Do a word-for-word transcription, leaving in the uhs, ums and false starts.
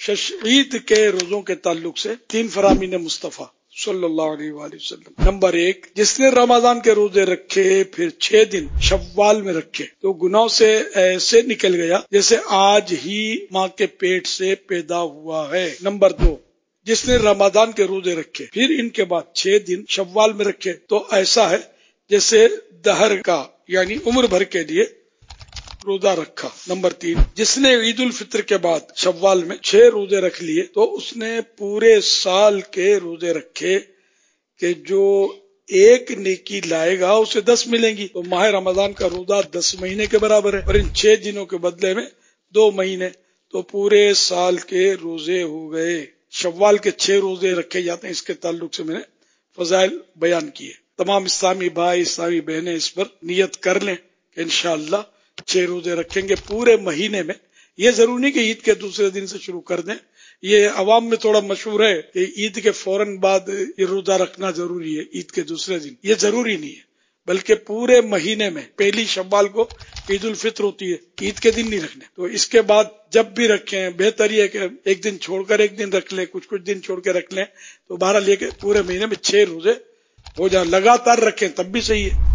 عید کے روزوں کے تعلق سے تین فرامین مصطفیٰ صلی اللہ علیہ وآلہ وسلم۔ نمبر ایک، جس نے رمضان کے روزے رکھے پھر چھ دن شوال میں رکھے تو گناہوں سے ایسے نکل گیا جیسے آج ہی ماں کے پیٹ سے پیدا ہوا ہے۔ نمبر دو، جس نے رمضان کے روزے رکھے پھر ان کے بعد چھ دن شوال میں رکھے تو ایسا ہے جیسے دہر کا یعنی عمر بھر کے لیے روزہ رکھا۔ نمبر تین، جس نے عید الفطر کے بعد شوال میں چھ روزے رکھ لیے تو اس نے پورے سال کے روزے رکھے کہ جو ایک نیکی لائے گا اسے دس ملیں گی، تو ماہ رمضان کا روزہ دس مہینے کے برابر ہے اور ان چھ دنوں کے بدلے میں دو مہینے، تو پورے سال کے روزے ہو گئے۔ شوال کے چھ روزے رکھے جاتے ہیں، اس کے تعلق سے میں نے فضائل بیان کیے۔ تمام اسلامی بھائی اسلامی بہنیں اس پر نیت کر لیں کہ انشاءاللہ چھ روزے رکھیں گے پورے مہینے میں۔ یہ ضروری نہیں کہ عید کے دوسرے دن سے شروع کر دیں، یہ عوام میں تھوڑا مشہور ہے کہ عید کے فوراً بعد یہ روزہ رکھنا ضروری ہے، عید کے دوسرے دن۔ یہ ضروری نہیں ہے، بلکہ پورے مہینے میں پہلی شوال کو عید الفطر ہوتی ہے، عید کے دن نہیں رکھنے، تو اس کے بعد جب بھی رکھیں بہتر یہ ہے کہ ایک دن چھوڑ کر ایک دن رکھ لیں، کچھ کچھ دن چھوڑ کے رکھ لیں، تو بہرحال یہ کہ پورے مہینے میں چھ روزے ہو جائیں، لگاتار رکھیں تب بھی صحیح ہے۔